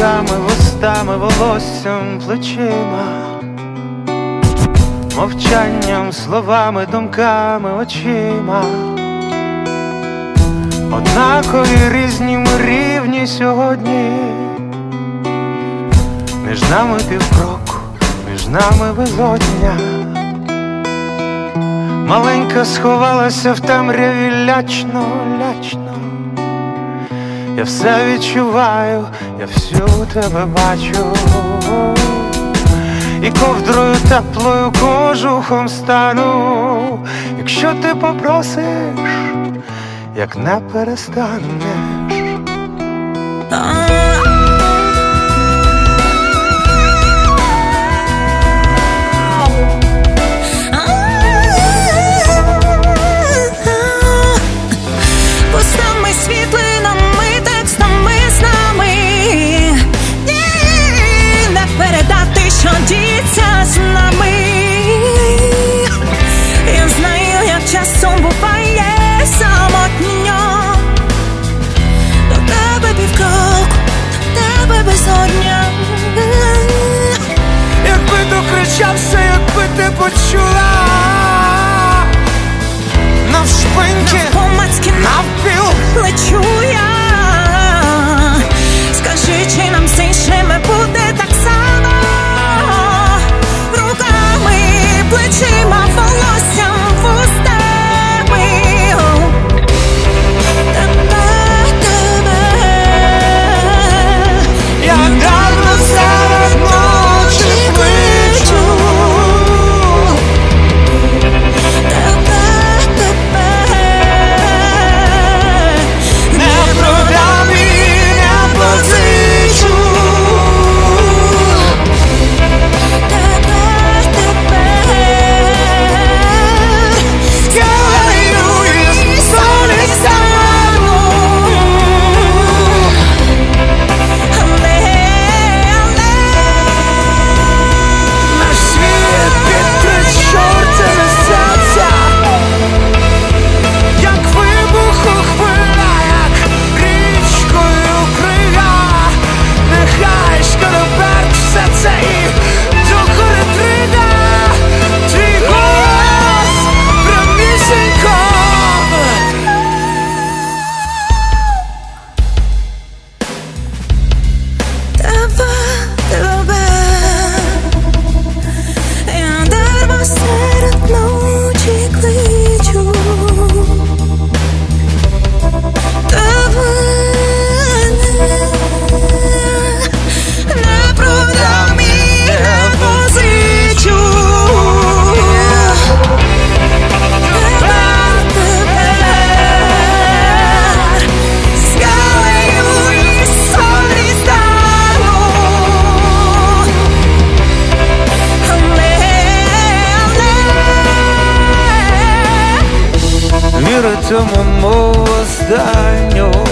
руками, вустами, волоссям, плечима, мовчанням, словами, думками, очима. Однакові, різні ми, рівні сьогодні. Між нами півкроку, між нами безодня. Маленька сховалася в темряві лячно, лячно. Я все відчуваю, я всю тебе бачу. І ковдрою теплою кожухом стану, якщо ти попросиш, як не перестанеш. Пустими світлинами, текстами з нами. Не передати, що діється з нами. Я знаю, як часом буває самотньо. До тебе півкроку, до тебе безодня. Якби докричався, якби ти почула, навшпиньки, Навпомацьки, навпіл лечу я. Скажи, чи нам з іншими буде так само? Руками, плечима, волоссям, вустами. Тебе. я дармо серед ночі кличу. Не продам і не позичу. Скелею із солі стану. Наш світ під три чортові серця, як вибуху хвиля, як річкою крия. Нехай шкараберт все це і докори трида. Твій голос прямісінько. Тебе. Я дарма серед ночі кличу. Тебе не продам і не позичу. Скелею із солі стану. Віритиму, мов останню.